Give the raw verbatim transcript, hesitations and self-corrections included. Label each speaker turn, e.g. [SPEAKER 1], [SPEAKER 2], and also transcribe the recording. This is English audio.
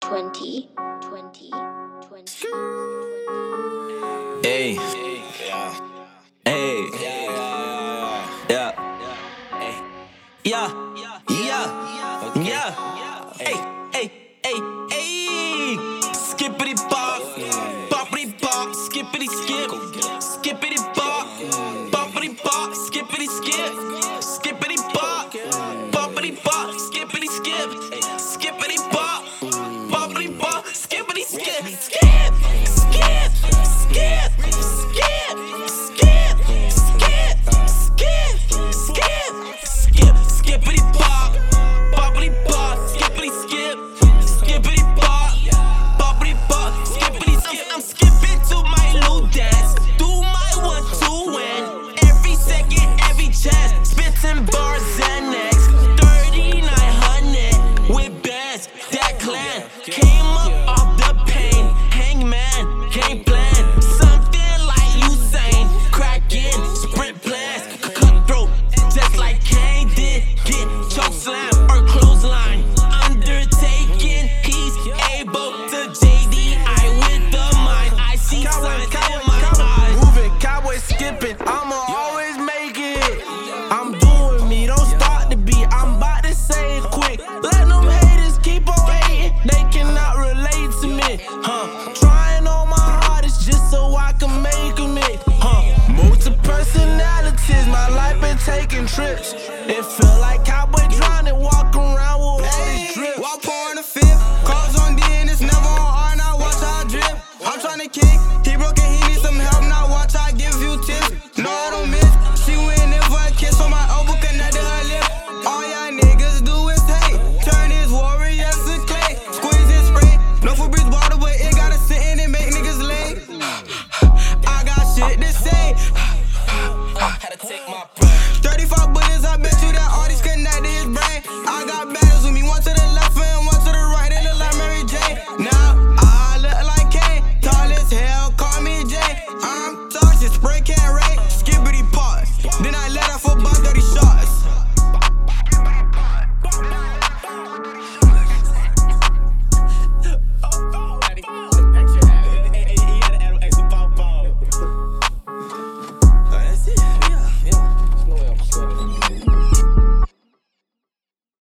[SPEAKER 1] twenty, twenty, twenty.
[SPEAKER 2] Hey, hey, yeah, yeah, yeah, yeah, hey, hey, hey, hey, skippity bop, boppity bop, skippity skip, skippity bop, boppity bop, skippity skip, skippity bop, boppity bop, skippity skip, skippity bop, boppity bop, skippity skip, skip, skip, skip, skip, skip, skip, skip, skip, skip, skippity bop, boppity bop, skippity skip, skippity bop, boppity bop, skippity skip. I'm skipping to my new dance, do my one two win. Every second, every chance, spitting bars and X, thirty-nine hundred with bands. That clan came up off the pain. Hangman can't plan something like Usain, cracking sprint plans, cutthroat just like Kane did. Get choke slam or clothesline. Undertaking, he's able to J D I with the mind. I see signs in my eyes.
[SPEAKER 3] Moving, cowboy skipping, I'ma always make it. I'm doing me, don't start the beat. I'm about to say it quick. Let them haters keep on hating, they cannot relate to me.